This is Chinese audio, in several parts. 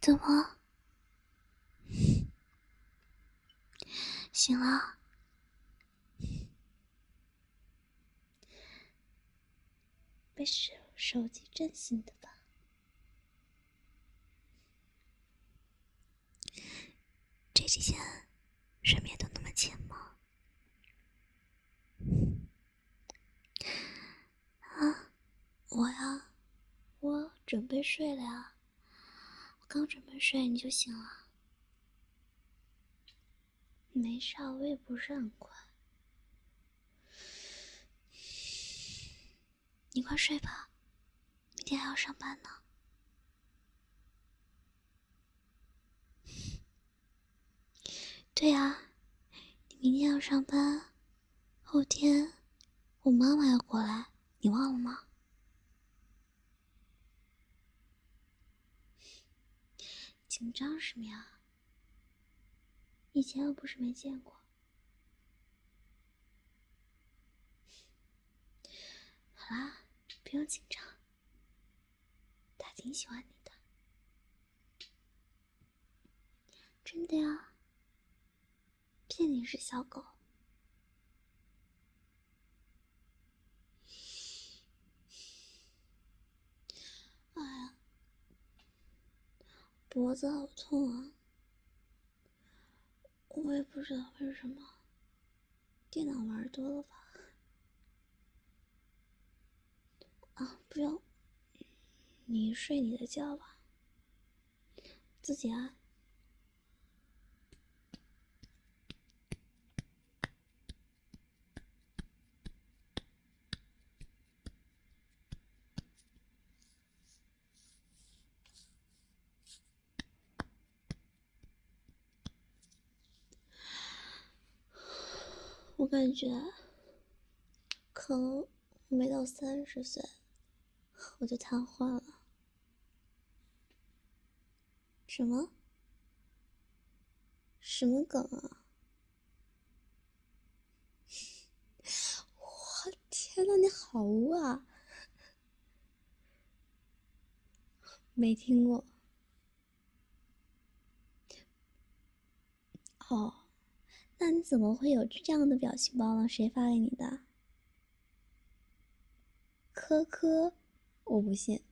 怎么？醒了？被手机震醒的吧？这几天睡眠都那么浅吗？啊，我准备睡了呀。我刚准备睡你就醒了。没事，我也不是很困。你快睡吧，明天还要上班呢。对呀，你明天要上班，后天我妈妈要过来，你忘了吗？紧张什么呀？以前又不是没见过。好啦，不用紧张，他挺喜欢你的。真的呀，骗你是小狗。哎呀，脖子好痛啊！我也不知道为什么，电脑玩多了吧？啊，不用，你睡你的觉吧，自己啊。我感觉，可能没到30岁，我就瘫痪了。什么？什么梗啊？我天哪，你好污啊！没听过。哦，那你怎么会有这样的表情包呢？谁发给你的？科科，我不信。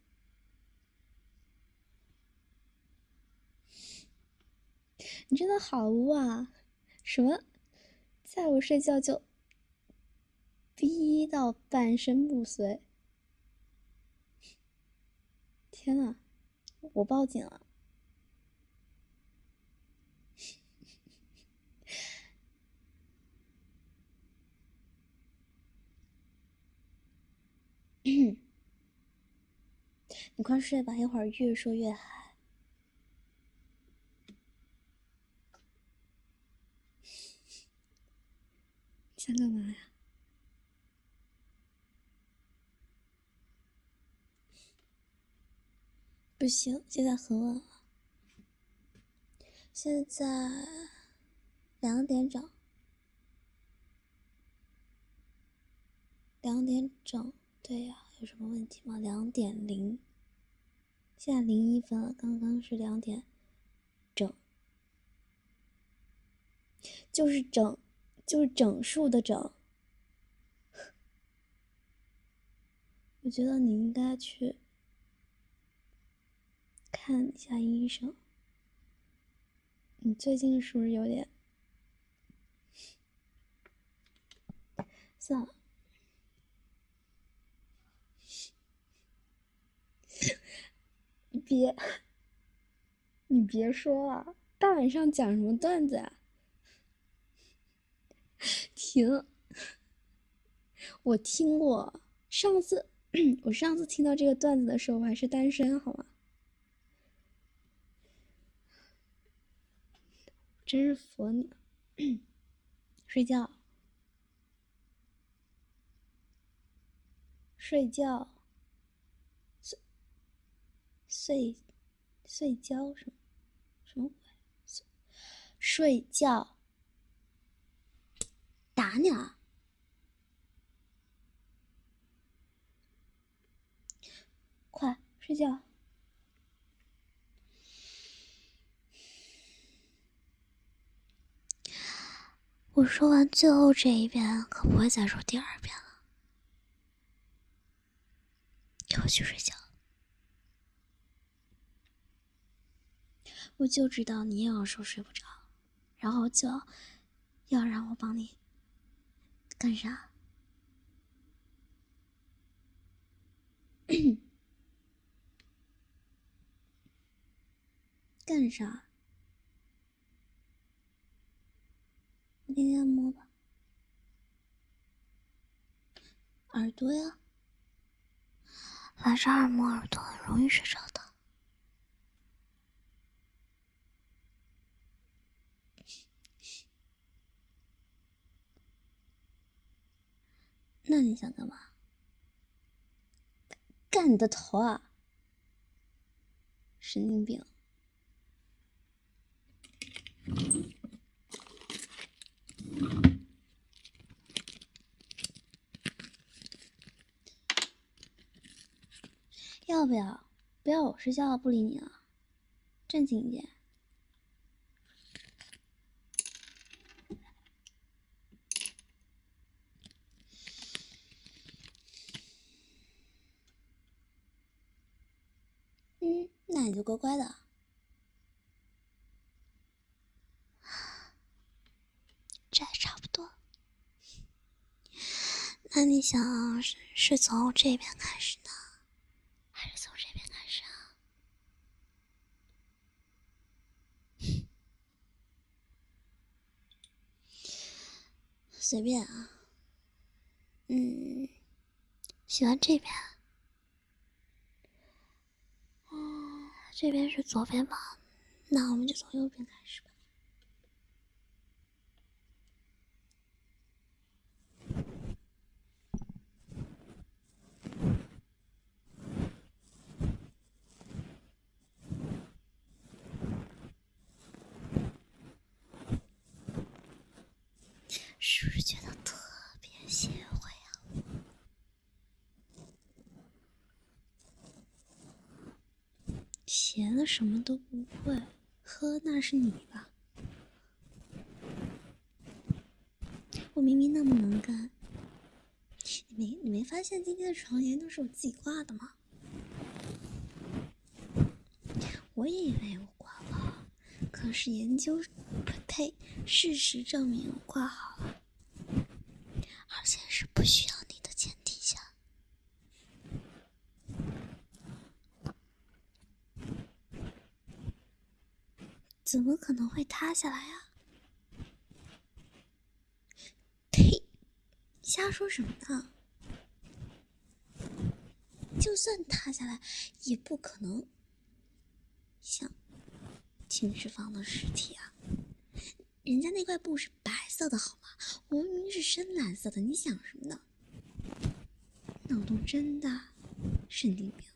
你真的好污啊！什么，在我睡觉就逼到半身不遂？天哪，我报警了。你快睡吧，一会儿越说越嗨。想干嘛呀？不行，现在很晚了。现在2点整。2点整，对呀，有什么问题吗？2:0，现在01分了，刚刚是2点整，就是整，就是整数的整。我觉得你应该去看一下医生。你最近是不是有点……算了，你别说了，大晚上讲什么段子啊？停！我听过，上次我上次听到这个段子的时候，我还是单身，好吗？真是服你了。睡觉，睡觉，睡觉什么鬼？睡觉，打你了！快睡觉。 我说完最后这一遍，可不会再说第二遍了。给我去睡觉。我就知道你也要说睡不着，然后就要让我帮你干啥？干啥？你给你按摩吧。耳朵呀，晚上按摩耳朵很容易睡着的。那你想干嘛？干你的头啊！神经病！要不要？不要我睡觉，不理你了。正经一点。那你就乖乖的。这还差不多。那你想是从这边开始呢，还是从这边开始啊？随便啊。喜欢这边。这边是左边吧？那我们就从右边开始吧。是不是觉得特别协会啊？邪的什么都不会，呵，那是你吧？我明明那么能干，你没发现今天的床沿都是我自己挂的吗？我也以为我挂了，可是事实证明我挂好了，而且是不需要你的前提下。怎么可能会塌下来啊？呸！瞎说什么呢？就算塌下来，也不可能像秦始皇的尸体啊！人家那块布是白色的好吗？我明明是深蓝色的，你想什么呢？脑洞真大，神经病！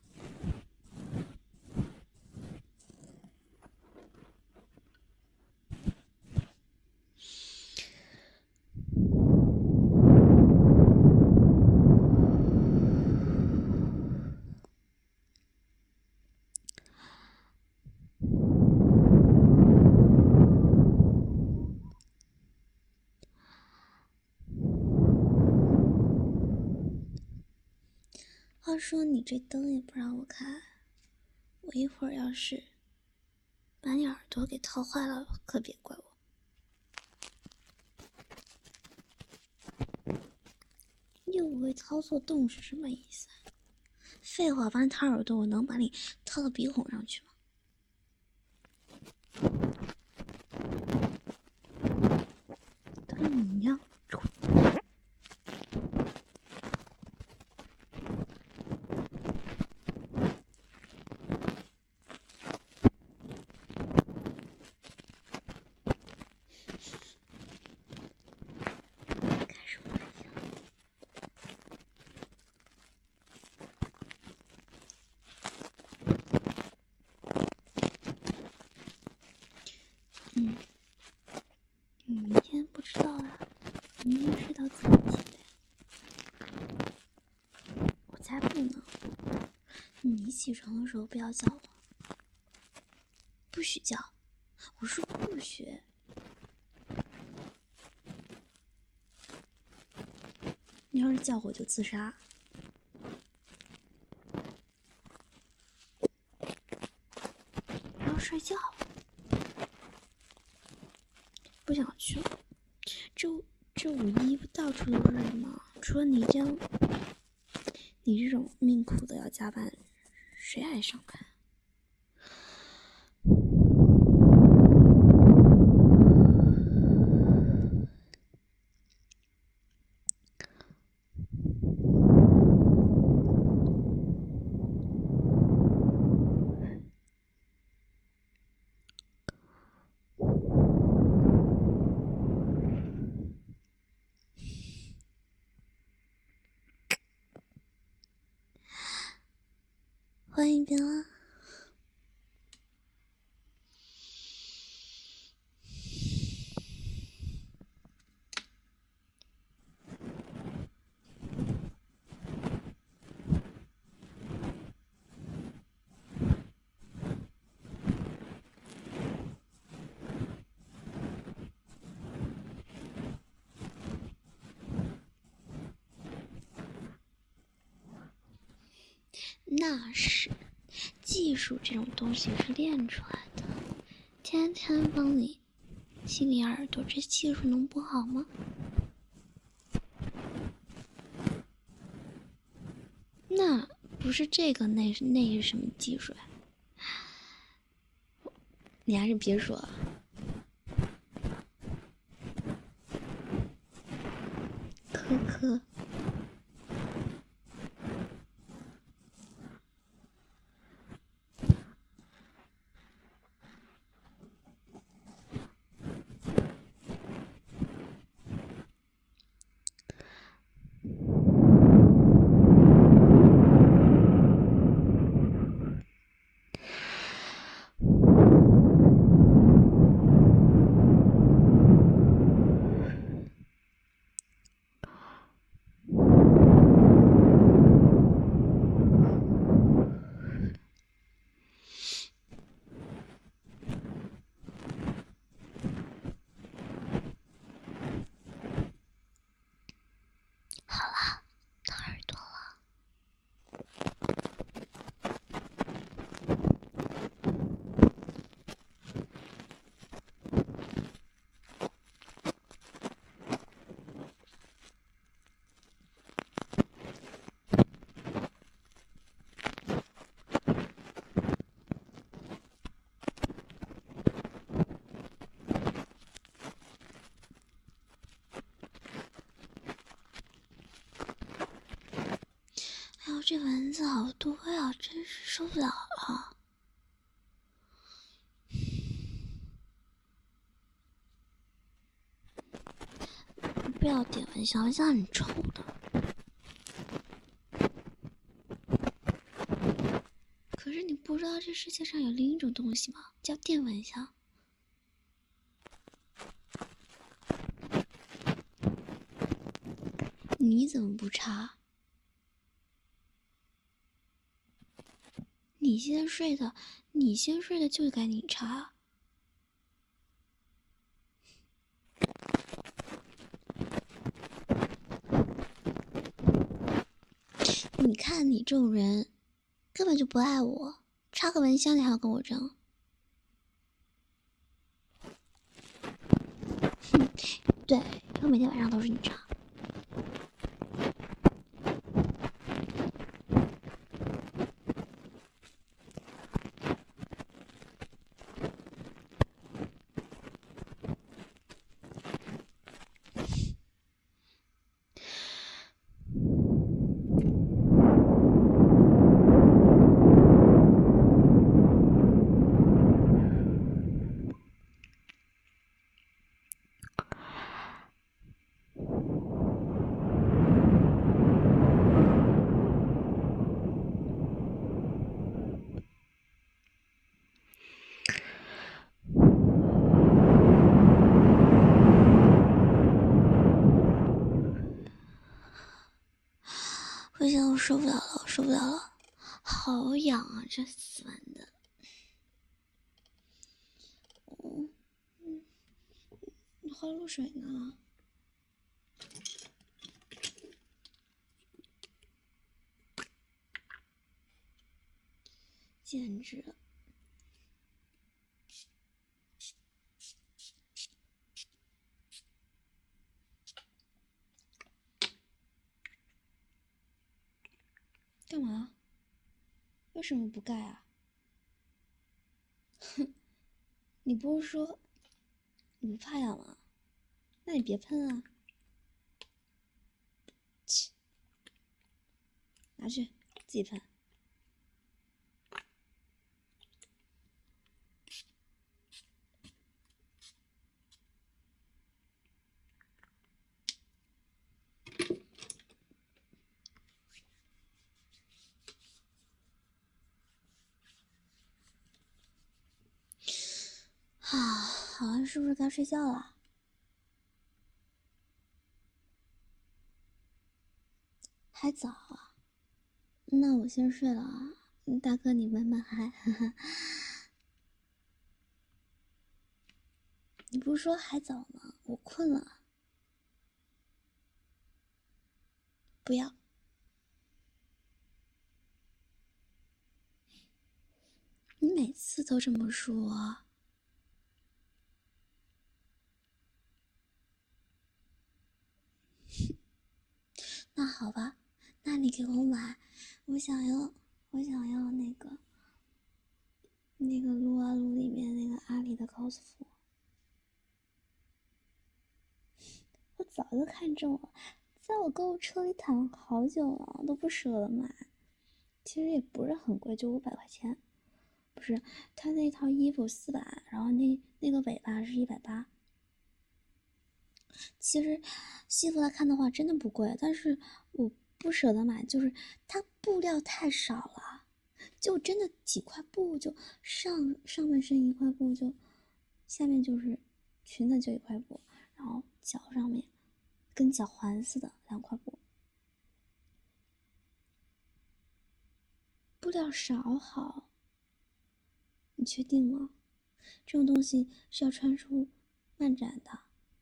话说你这灯也不让我开，我一会儿要是把你耳朵给掏坏了，可别怪我。又不会掏错洞是什么意思？废话，把你掏耳朵，我能把你掏到鼻孔上去吗？跟你一样蠢。你明天不知道啊，明天睡到自己起来。我才不呢！你起床的时候不要叫我，不许叫！我说不许。 你要是叫我就自杀。然后睡觉，不想去了。这五一不到处都是人吗？除了你这样，你这种命苦的要加班，谁爱上班？欢迎别了。那是技术，这种东西是练出来的。天天帮你清理耳朵，这技术能不好吗？那不是这个，那是什么技术呀？你还是别说了。科科。好了，掏耳朵了。哎呦，这蚊子好多呀，真是受不了了。不要点蚊香，蚊香很臭的。可是你不知道这世界上有另一种东西吗？叫电蚊香。你怎么不插？你先睡的就该你插。你看你这种人，根本就不爱我，插个蚊香你还要跟我争。对，我每天晚上都是你插。不行，我受不了了，我受不了了，好痒啊，这死蚊子。你喝露水呢？ 简直！干嘛？为什么不盖啊？哼，你不是说你不怕痒吗？那你别喷啊！切，拿去自己喷。好了，是不是该睡觉了？还早啊，那我先睡了啊。大哥，你慢慢嗨，哈哈。你不是说还早吗？我困了。不要。你每次都这么说。那好吧，那你给我买，我想要那个撸啊撸里面那个阿里的 cos 服。我早就看中了，在我购物车里躺了好久了，都不舍得买。其实也不是很贵，就500块钱。不是，他那套衣服400，然后那个尾巴是180。其实西服来看的话，真的不贵，但是我不舍得买，就是它布料太少了，就真的几块布，就上半身1块布，就下面就是裙子就1块布，然后脚上面跟脚环似的2块布，布料少好。你确定吗？这种东西是要穿出漫展的。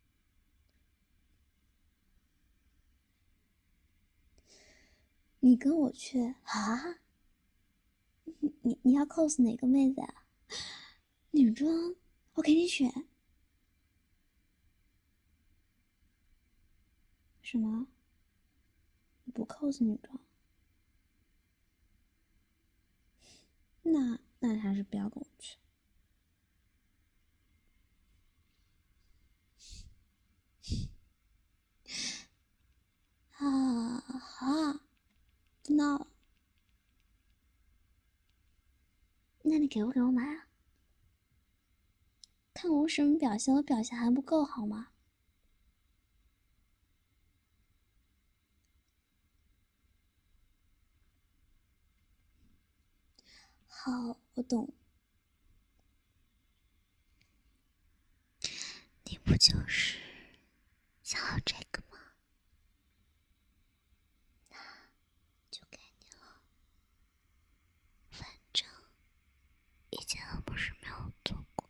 你跟我去啊？你要 cos 哪个妹子呀？女装，我给你选。什么？你不 cos 女装？那还是不要跟我去。好，不闹了。那你给我买啊？看我什么表现？我表现还不够好吗？好，我懂。你不就是想要这个吗？那就给你了。反正以前又不是没有做过。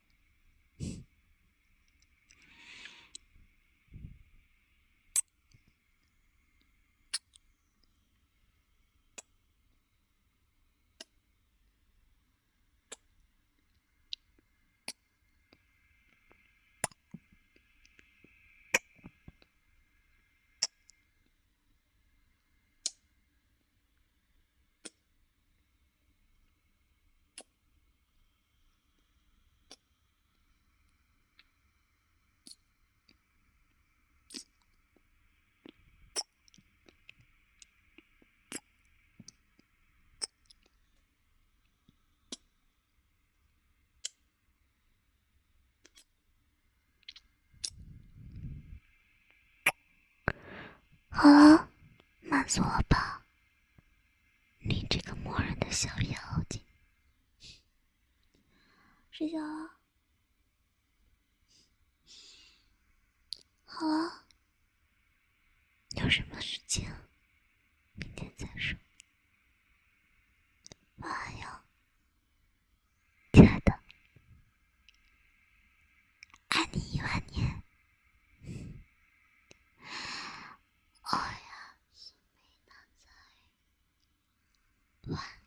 好了，满足了吧？你这个磨人的小妖精。睡觉了。好了，有什么事情明天再说。晚安哟，亲爱的，爱你10000年。哎呀，晚